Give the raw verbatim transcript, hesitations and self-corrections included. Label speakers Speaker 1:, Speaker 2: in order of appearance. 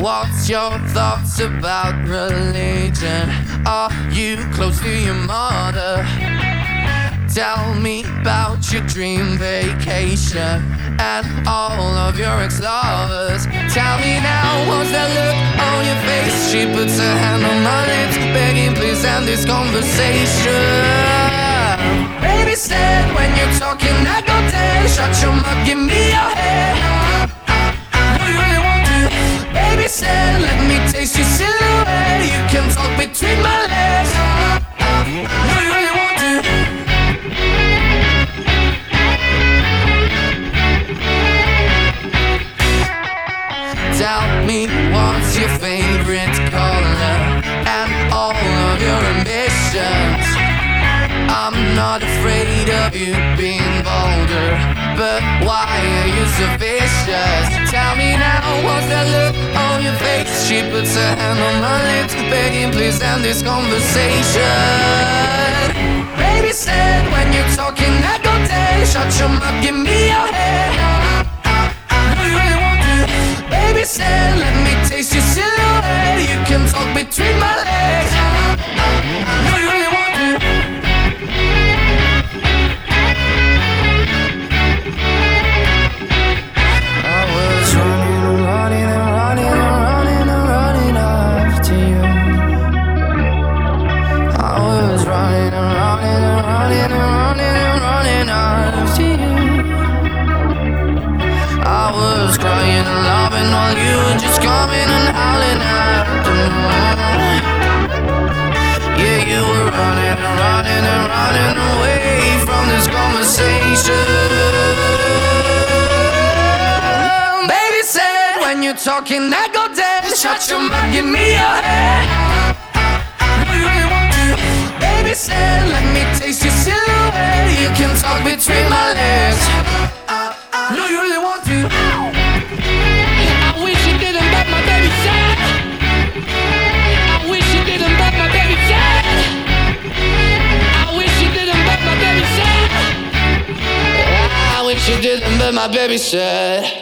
Speaker 1: What's your thoughts about religion? Are you close to your mother? Tell me about your dream vacation and all of your ex-lovers. Tell me now, what's that look on your face? She puts her hand on my lips, begging please end this conversation. Baby said when you're talking I go dead. Shut your mouth, give me your head. Do you really want to? Baby said let me taste your silhouette. You can talk between my legs. Do you really want to? Tell me what's your favorite color and all of your ambitions. I'm not afraid of you being bolder, but why are you so vicious? Tell me now, what's that look on your face? She puts her hand on my lips, begging please end this conversation. Baby said when you're talking I go dead. Shut your mouth, give me your head. Do you really want to? Baby said let me taste your silhouette. You can talk between my legs. Do you really want to? While you were just coming and howling after me. Yeah, you were running and running and running away from this conversation. Baby said when you're talking I go dead. Shut your mouth, give me your head. Do you really want to? Baby said let me taste your silhouette. You can talk between my legs. Do you really want to? She didn't, but my baby said